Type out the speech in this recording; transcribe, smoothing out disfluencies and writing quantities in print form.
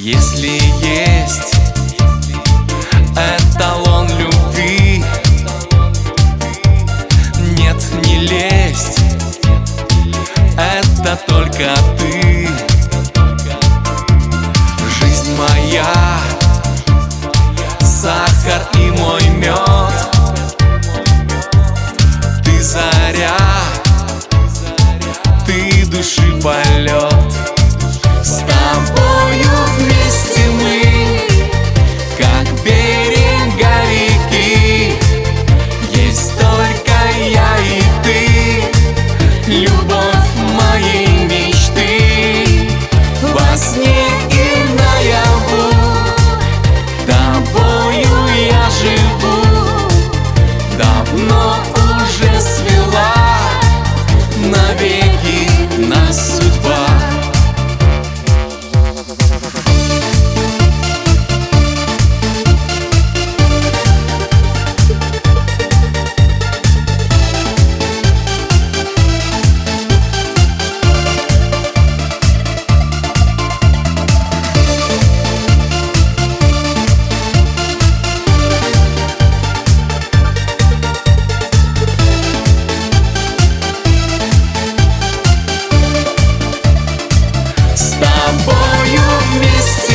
Если есть эталон любви, нет, не лезть, это только ты. Жизнь моя, сахар и мой мед, ты заря, ты души полет. С тобою вместе мы, как берега реки, есть только я и ты, любовь моей мечты. Во сне и наяву тобою я живу, давно уже свела навеки нас судьба. С тобою вместе